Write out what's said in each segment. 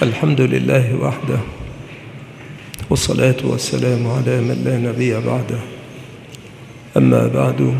الحمد لله وحده، والصلاة والسلام على من لا نبي بعده. أما بعد،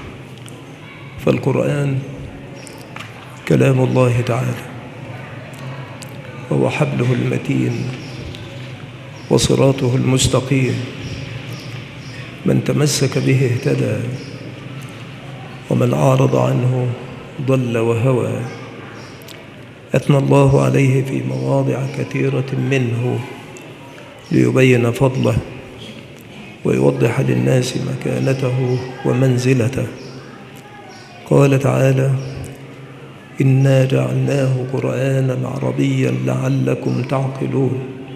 فالقرآن كلام الله تعالى، وهو حبله المتين وصراطه المستقيم، من تمسك به اهتدى، ومن أعرض عنه ضل وهوى. أثنى الله عليه في مواضع كثيرة منه ليبين فضله ويوضح للناس مكانته ومنزلته. قال تعالى: إنا جعلناه قرآنا عربيا لعلكم تعقلون،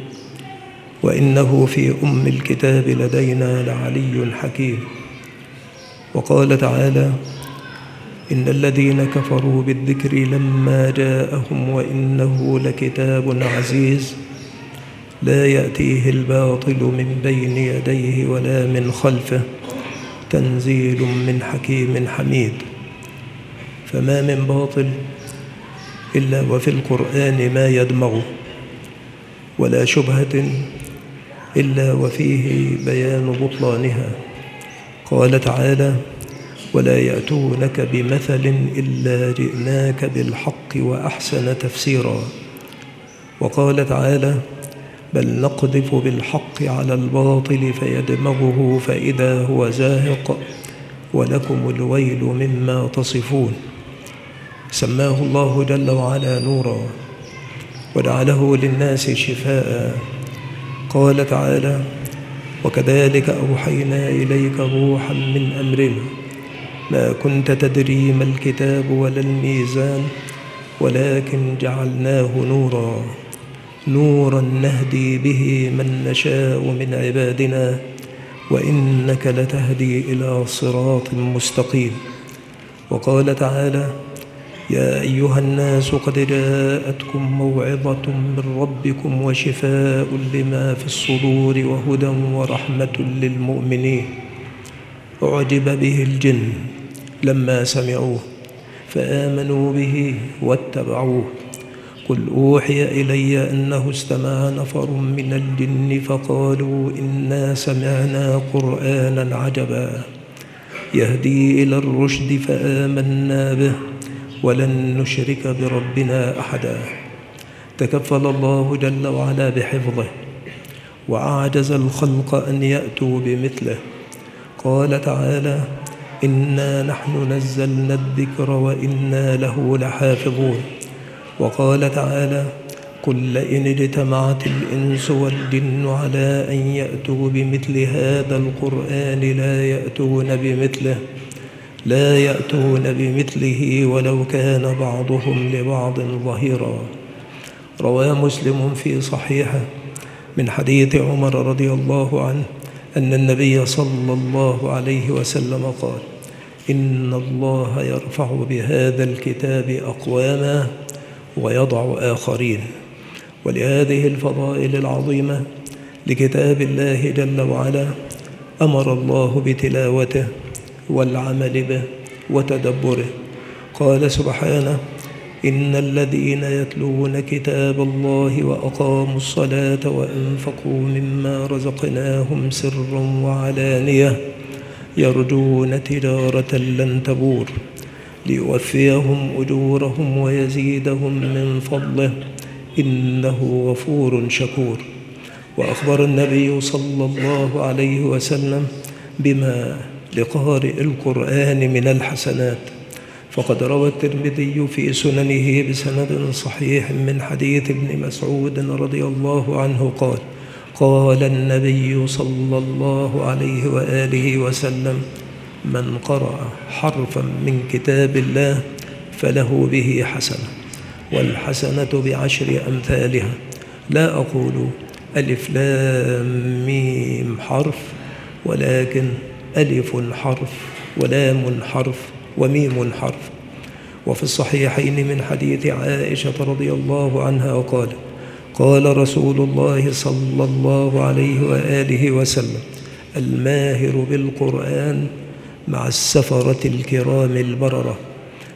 وإنه في أم الكتاب لدينا لعلي حكيم. وقال تعالى: إن الذين كفروا بالذكر لما جاءهم وإنه لكتاب عزيز لا يأتيه الباطل من بين يديه ولا من خلفه تنزيل من حكيم حميد. فما من باطل إلا وفي القرآن ما يدمغه، ولا شبهة إلا وفيه بيان بطلانها. قال تعالى: ولا يأتونك بمثل إلا جئناك بالحق وأحسن تفسيرا. وقال تعالى: بل نقذف بالحق على الباطل فيدمغه فإذا هو زاهق ولكم الويل مما تصفون. سماه الله جل وعلا نورا، وجعله للناس شفاء. قال تعالى: وكذلك أوحينا إليك روحا من أمرنا ما كنت تدري ما الكتاب ولا الميزان ولكن جعلناه نورا نهدي به من نشاء من عبادنا وإنك لتهدي إلى صراط مستقيم. وقال تعالى: يا أيها الناس قد جاءتكم موعظة من ربكم وشفاء لما في الصدور وهدى ورحمة للمؤمنين. أعجب به الجن لما سمعوه فآمنوا به واتبعوه. قل أوحي إلي أنه استمع نفر من الجن فقالوا إنا سمعنا قرآنا عجبا يهدي إلى الرشد فآمنا به ولن نشرك بربنا أحدا. تكفل الله جل وعلا بحفظه، وأعجز الخلق أن يأتوا بمثله. قال تعالى: إنا نحن نزلنا الذكر وإنا له لحافظون. وقال تعالى: قل لئن اجتمعت الإنس والجن على أن يأتوا بمثل هذا القرآن لا يأتون بمثله ولو كان بعضهم لبعض ظهيرا. روى مسلم في صحيحه من حديث عمر رضي الله عنه أن النبي صلى الله عليه وسلم قال: إن الله يرفع بهذا الكتاب أقواما ويضع آخرين. ولهذه الفضائل العظيمة لكتاب الله جل وعلا أمر الله بتلاوته والعمل به وتدبره. قال سبحانه: إن الذين يتلون كتاب الله وأقاموا الصلاة وأنفقوا مما رزقناهم سرا وعلانية يرجون تجارة لن تبور ليوفيهم أجورهم ويزيدهم من فضله إنه غفور شكور. وأخبر النبي صلى الله عليه وسلم بما لقارئ القرآن من الحسنات. فقد روى الترمذي في سننه بسند صحيح من حديث ابن مسعود رضي الله عنه قال: قال النبي صلى الله عليه وآله وسلم: من قرأ حرفا من كتاب الله فله به حسنة، والحسنة بعشر أمثالها. لا أقول ألف لام ميم حرف، ولكن ألف حرف ولام حرف وميم حرف. وفي الصحيحين من حديث عائشة رضي الله عنها قال: قال رسول الله صلى الله عليه وآله وسلم: الماهر بالقرآن مع السفرة الكرام البررة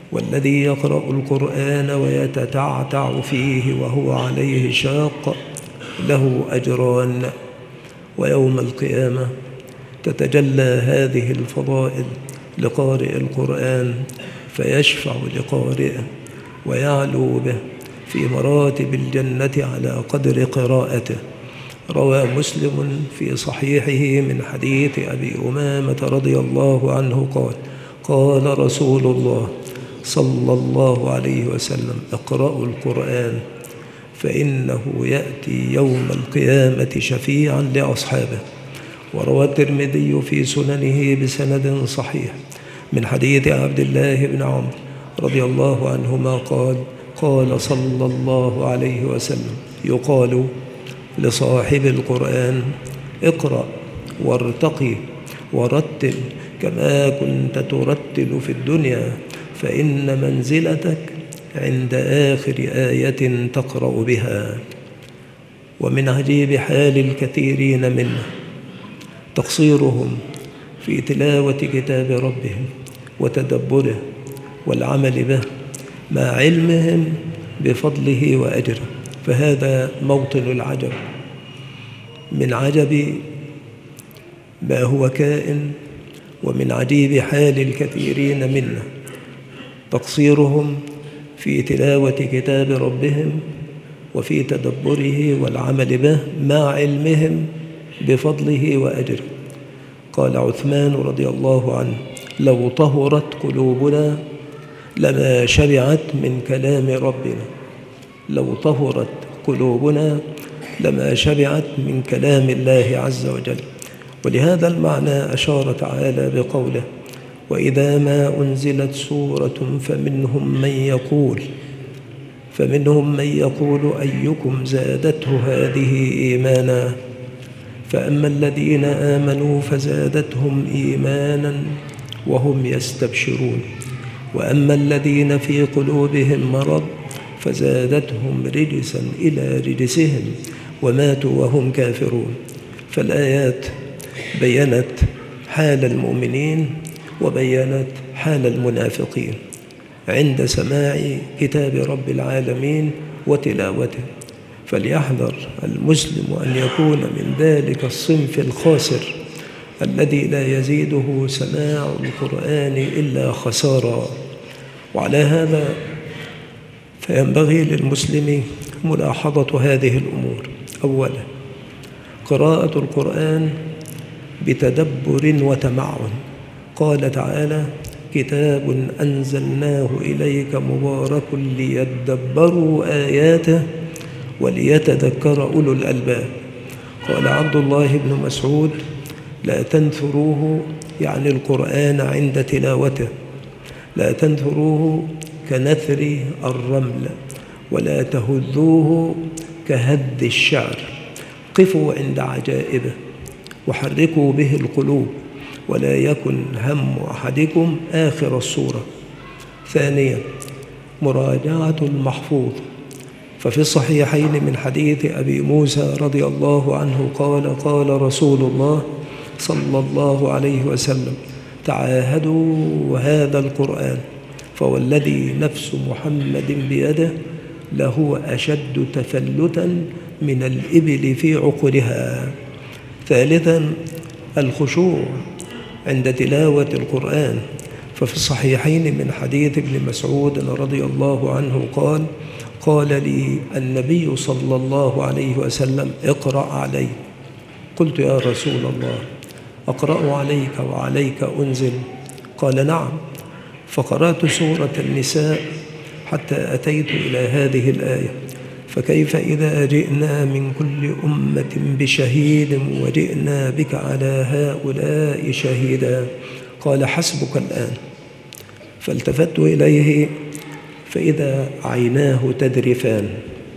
والذي يقرأ القرآن ويتتعتع فيه وهو عليه شاق له أجران، ويوم القيامة تتجلى هذه الفضائل لقارئ القرآن فيشفع لقارئه ويعلو به في مراتب الجنة على قدر قراءته. روى مسلم في صحيحه من حديث أبي أمامة رضي الله عنه قال: قال رسول الله صلى الله عليه وسلم: اقرأوا القرآن فإنه يأتي يوم القيامة شفيعا لأصحابه. وروى الترمذي في سننه بسند صحيح من حديث عبد الله بن عمرو رضي الله عنهما قال: قال صلى الله عليه وسلم: يقال لصاحب القرآن: اقرأ وارتقي ورتل كما كنت ترتل في الدنيا، فإن منزلتك عند آخر آية تقرأ بها. ومن عجيب حال الكثيرين منا تقصيرهم في تلاوة كتاب ربهم وتدبره والعمل به مع علمهم بفضله وأجره، فهذا موطن العجب. من عجب ما هو كائن ومن عجيب حال الكثيرين منا تقصيرهم في تلاوة كتاب ربهم وفي تدبره والعمل به مع علمهم بفضله وأجره. قال عثمان رضي الله عنه: لو طهرت قلوبنا لما شبعت من كلام ربنا. لو طهرت قلوبنا لما شبعت من كلام الله عز وجل. ولهذا المعنى أشار تعالى بقوله: وإذا ما أنزلت سورة فمنهم من يقول أيكم زادته هذه إيمانا، فأما الذين آمنوا فزادتهم إيمانا وهم يستبشرون، وأما الذين في قلوبهم مرض فزادتهم رجسا إلى رجسهم وماتوا وهم كافرون. فالآيات بيّنت حال المؤمنين وبيّنت حال المنافقين عند سماع كتاب رب العالمين وتلاوته. فليحذر المسلم أن يكون من ذلك الصنف الخاسر الذي لا يزيده سماع القرآن إلا خسارا. وعلى هذا فينبغي للمسلم ملاحظة هذه الأمور. أولا، قراءة القرآن بتدبر وتمعن. قال تعالى: كتاب أنزلناه إليك مبارك ليدبروا آياته وليتذكر أولو الألباب. قال عبد الله بن مسعود: لا تنثروه، يعني القرآن عند تلاوته، لا تنثروه كنثر الرمل ولا تهذوه كهذ الشعر. قفوا عند عجائبه وحركوا به القلوب، ولا يكن هم أحدكم آخر السورة. ثانيا، مراجعة المحفوظ. ففي الصحيحين من حديث أبي موسى رضي الله عنه قال: قال رسول الله صلى الله عليه وسلم: تعاهدوا هذا القرآن، فوالذي نفس محمد بيده لهو أشد تفلتا من الإبل في عقرها. ثالثا، الخشوع عند تلاوة القرآن. ففي الصحيحين من حديث ابن مسعود رضي الله عنه قال: قال لي النبي صلى الله عليه وسلم: اقرأ علي. قلت: يا رسول الله، أقرأ عليك وعليك أنزل؟ قال: نعم. فقرأت سورة النساء حتى أتيت إلى هذه الآية: فكيف إذا جئنا من كل أمة بشهيد وجئنا بك على هؤلاء شهيدا. قال: حسبك الآن. فالتفت إليه فإذا عيناه تذرفان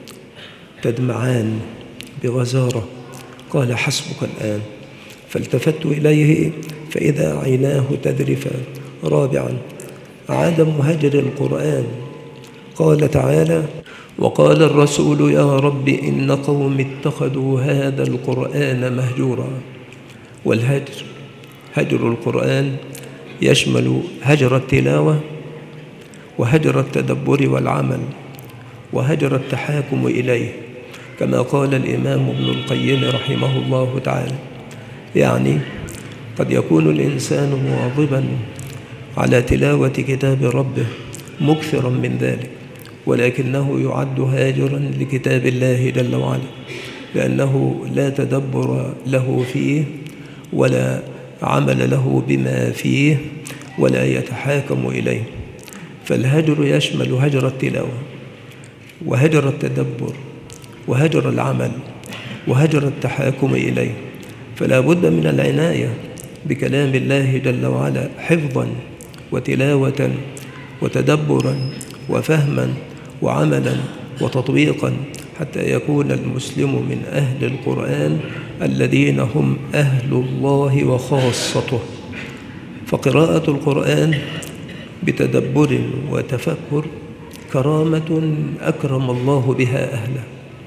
تدمعان بغزارة. قال: حسبك الآن. فالتفت إليه فإذا عيناه تذرفان. رابعا، عدم هجر القرآن. قال تعالى: وقال الرسول يا رب إن قوم اتخذوا هذا القرآن مهجورا. والهجر، هجر القرآن يشمل هجر التلاوة وهجر التدبر والعمل، وهجر التحاكم إليه، كما قال الإمام ابن القيم رحمه الله تعالى. يعني قد يكون الإنسان مواظبا على تلاوة كتاب ربه مكثرا من ذلك، ولكنه يعد هاجرا لكتاب الله جل وعلا، لأنه لا تدبر له فيه ولا عمل له بما فيه ولا يتحاكم إليه. فالهجر يشمل هجر التلاوة وهجر التدبر وهجر العمل وهجر التحاكم إليه. فلا بد من العناية بكلام الله جل وعلا حفظا وتلاوة وتدبرا وفهما وعملا وتطبيقا، حتى يكون المسلم من أهل القرآن الذين هم أهل الله وخاصته. فقراءة القرآن بتدبر وتفكر كرامة أكرم الله بها أهله،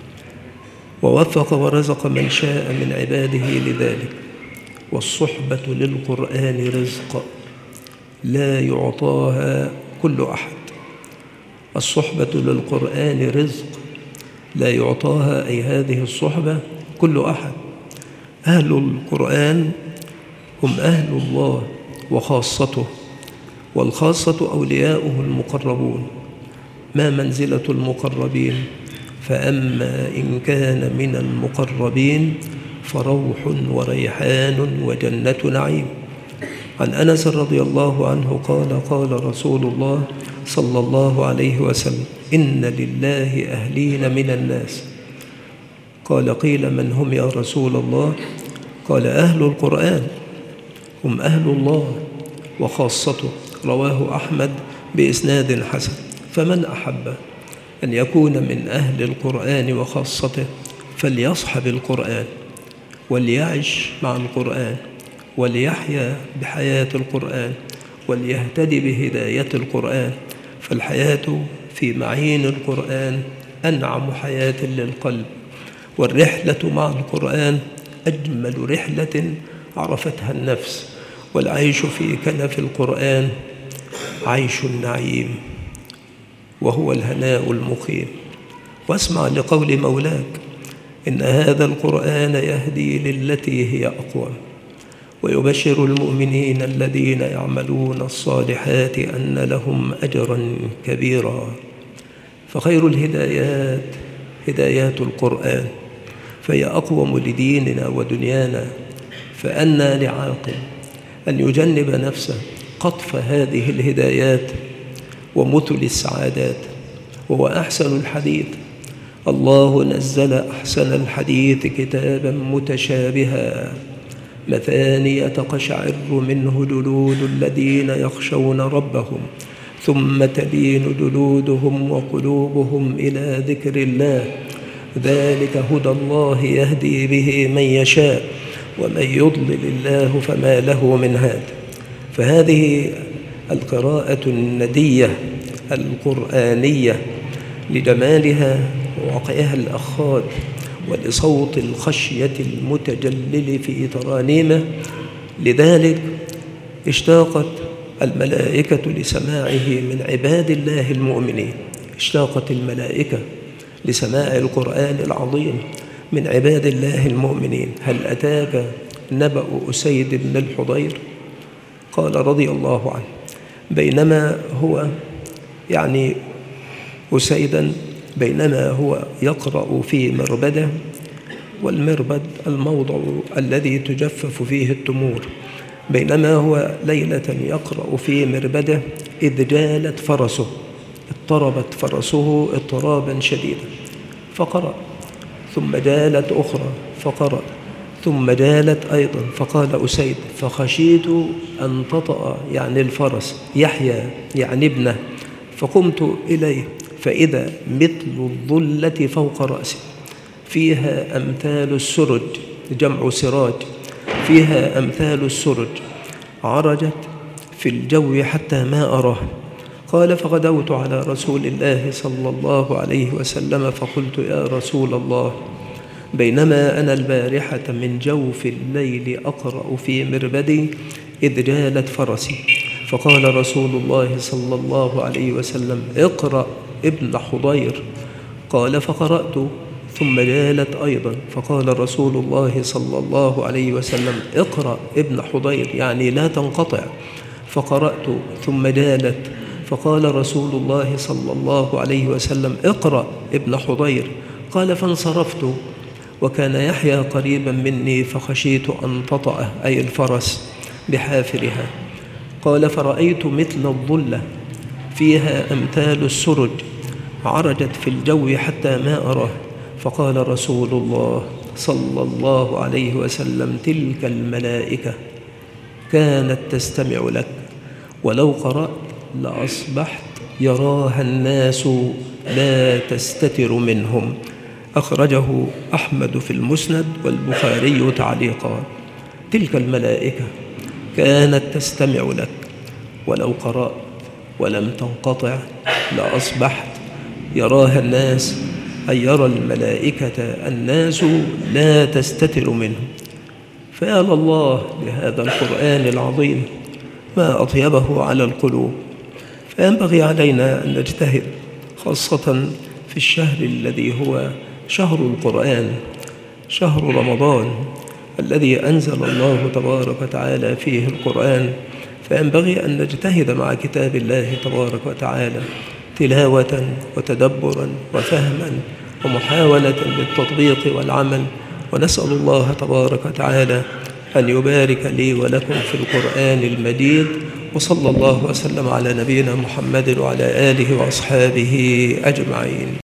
ووفق ورزق من شاء من عباده لذلك. والصحبة للقرآن رزق لا يعطاها كل أحد. الصحبة للقرآن رزق لا يعطاها، أي هذه الصحبة، كل أحد. أهل القرآن هم أهل الله وخاصته، والخاصة أولياؤه المقربون. ما منزلة المقربين؟ فأما إن كان من المقربين فروح وريحان وجنة نعيم. عن أنس رضي الله عنه قال: قال رسول الله صلى الله عليه وسلم: إن لله أهلين من الناس. قال: قيل من هم يا رسول الله؟ قال: أهل القرآن هم أهل الله وخاصته. رواه أحمد بإسناد حسن. فمن أحب أن يكون من أهل القرآن وخاصته فليصحب القرآن، وليعش مع القرآن، وليحيا بحياة القرآن، وليهتدي بهداية القرآن. فالحياة في معين القرآن أنعم حياة للقلب، والرحلة مع القرآن أجمل رحلة عرفتها النفس. والعيش في كنف القرآن عيش النعيم، وهو الهناء المقيم. واسمع لقول مولاك: إن هذا القرآن يهدي للتي هي أقوم، ويبشر المؤمنين الذين يعملون الصالحات أن لهم أجرا كبيرا. فخير الهدايات هدايات القرآن، فهي أقوم لديننا ودنيانا. فأنى لعاقل أن يجنب نفسه قطف هذه الهدايات ومثل السعادات. وهو أحسن الحديث: الله نزل أحسن الحديث كتابا متشابها مثانية تقشعر منه جلود الذين يخشون ربهم ثم تلين جلودهم وقلوبهم إلى ذكر الله، ذلك هدى الله يهدي به من يشاء ومن يضلل الله فما له من هاد. فهذه القراءة الندية القرآنية لجمالها ووقعها الأخاذ ولصوت الخشية المتجلل في ترانيمه، لذلك اشتاقت الملائكة لسماعه من عباد الله المؤمنين. اشتاقت الملائكة لسماع القرآن العظيم من عباد الله المؤمنين. هل أتاك نبأ أسيد بن الحضير؟ قال رضي الله عنه: بينما هو أسيدا بينما هو يقرأ في مربده، والمربد الموضع الذي تجفف فيه التمور، بينما هو ليلة يقرأ في مربده إذ جالت فرسه، اضطربت فرسه اضطرابا شديدا فقرأ، ثم جالت أخرى فقرأ، ثم جالت أيضا. فقال أسيد: فخشيت أن تطأ الفرس يحيى ابنه، فقمت إليه فإذا مثل الظلة فوق رأسي فيها أمثال السرج، جمع سراج، فيها أمثال السرج عرجت في الجو حتى ما أراه. قال: فغدوت على رسول الله صلى الله عليه وسلم فقلت: يا رسول الله، بينما أنا البارحة من جوف الليل أقرأ في مربدي إذ جالت فرسي، فقال رسول الله صلى الله عليه وسلم: اقرأ ابن حضير. قال: فقرأت، ثم جالت أيضا، فقال رسول الله صلى الله عليه وسلم: اقرأ ابن حضير، يعني لا تنقطع. فقرأت ثم جالت، فقال رسول الله صلى الله عليه وسلم: اقرأ ابن حضير. قال: فانصرفت، وكان يحيى قريبا مني، فخشيت أن تطأه، أي الفرس، بحافرها. قال: فرأيت مثل الظلة فيها أمثال السرج، عرجت في الجو حتى ما أراه. فقال رسول الله صلى الله عليه وسلم: تلك الملائكة كانت تستمع لك، ولو قرأت لأصبحت يراها الناس لا تستتر منهم. أخرجه أحمد في المسند والبخاري تعليقا. تلك الملائكة كانت تستمع لك، ولو قرأت ولم تنقطع لأصبحت يراها الناس، أي يرى الملائكة الناس لا تستتر منهم. فيا الله بهذا القرآن العظيم، ما أطيبه على القلوب. فينبغي علينا أن نجتهد، خاصة في الشهر الذي هو شهر القرآن، شهر رمضان الذي أنزل الله تبارك وتعالى فيه القرآن. فينبغي أن نجتهد مع كتاب الله تبارك وتعالى تلاوة وتدبرا وفهما ومحاولة للتطبيق والعمل. ونسأل الله تبارك وتعالى أن يبارك لي ولكم في القرآن المجيد، وصلى الله وسلم على نبينا محمد وعلى آله وأصحابه أجمعين.